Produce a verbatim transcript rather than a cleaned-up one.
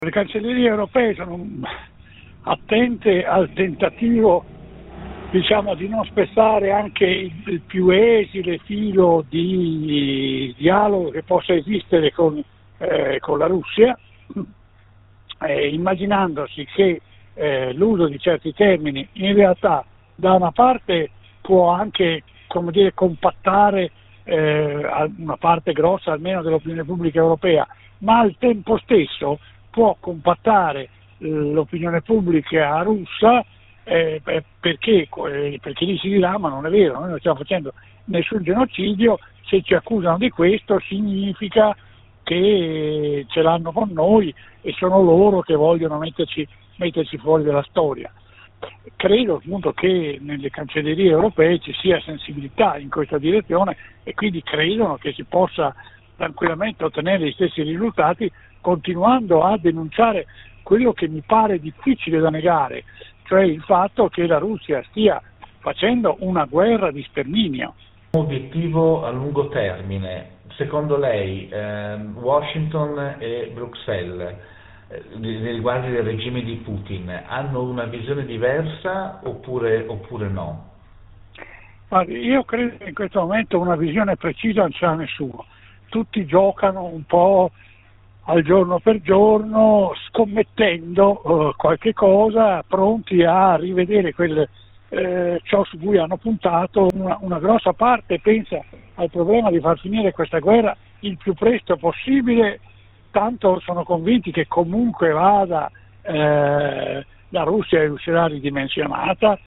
Le cancellerie europee sono attente al tentativo, diciamo, di non spezzare anche il, il più esile filo di dialogo che possa esistere con, eh, con la Russia, eh, immaginandosi che eh, l'uso di certi termini in realtà da una parte può anche, come dire, compattare eh, una parte grossa almeno dell'opinione pubblica europea, ma al tempo stesso può compattare l'opinione pubblica russa eh, perché, eh, perché lì si dirà: ma non è vero, noi non stiamo facendo nessun genocidio, se ci accusano di questo significa che ce l'hanno con noi e sono loro che vogliono metterci, metterci fuori dalla storia. Credo appunto che nelle cancellerie europee ci sia sensibilità in questa direzione e quindi credono che si possa tranquillamente ottenere gli stessi risultati continuando a denunciare quello che mi pare difficile da negare, cioè il fatto che la Russia stia facendo una guerra di sterminio. Un obiettivo a lungo termine, secondo lei eh, Washington e Bruxelles eh, nei riguardi del regime di Putin hanno una visione diversa oppure, oppure no? Io credo che in questo momento una visione precisa non ce l'ha nessuno, tutti giocano un po' al giorno per giorno, scommettendo uh, qualche cosa, pronti a rivedere quel, eh, ciò su cui hanno puntato. Una, una grossa parte pensa al problema di far finire questa guerra il più presto possibile, tanto sono convinti che comunque vada eh, la Russia riuscirà ridimensionata,